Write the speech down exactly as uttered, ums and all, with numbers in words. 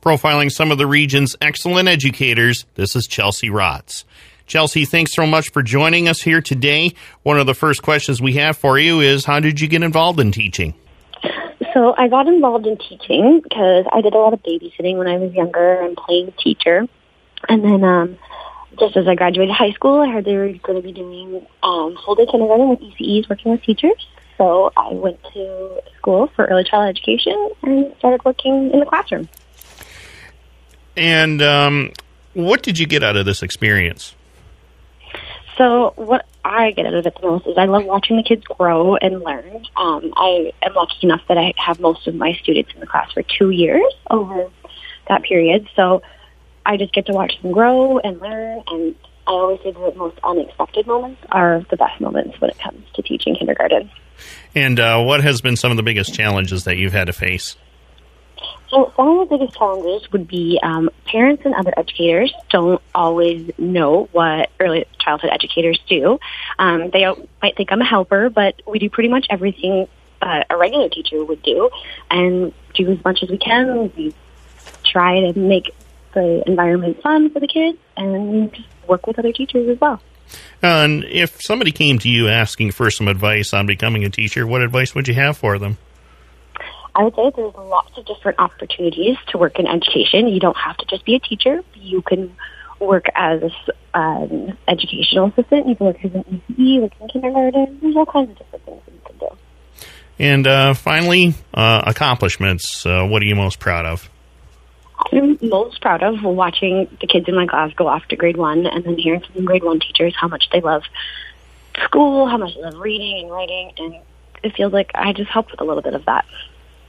Profiling some of the region's excellent educators, this is Chelsea Rotz. Chelsea, thanks so much for joining us here today. One of the first questions we have for you is, how did you get involved in teaching? So I got involved in teaching because I did a lot of babysitting when I was younger and playing teacher. And then um, just as I graduated high school, I heard they were going to be doing um, full-day kindergarten with E C Es, working with teachers. So I went to school for early childhood education and started working in the classroom. And um, what did you get out of this experience? So what I get out of it the most is I love watching the kids grow and learn. Um, I am lucky enough that I have most of my students in the class for two years over that period. So I just get to watch them grow and learn. And I always say the most unexpected moments are the best moments when it comes to teaching kindergarten. And uh, what has been some of the biggest challenges that you've had to face? So some of the biggest challenges would be um, parents and other educators don't always know what early childhood educators do. Um, they might think I'm a helper, but we do pretty much everything uh, a regular teacher would do and do as much as we can. We try to make the environment fun for the kids and just work with other teachers as well. And if somebody came to you asking for some advice on becoming a teacher, what advice would you have for them? I would say there's lots of different opportunities to work in education. You don't have to just be a teacher. You can work as an um, educational assistant. You can work as an E C E, like in kindergarten. There's all kinds of different things that you can do. And uh, finally, uh, accomplishments. Uh, what are you most proud of? I'm most proud of watching the kids in my class go off to grade one and then hearing from grade one teachers how much they love school, how much they love reading and writing, and it feels like I just helped with a little bit of that.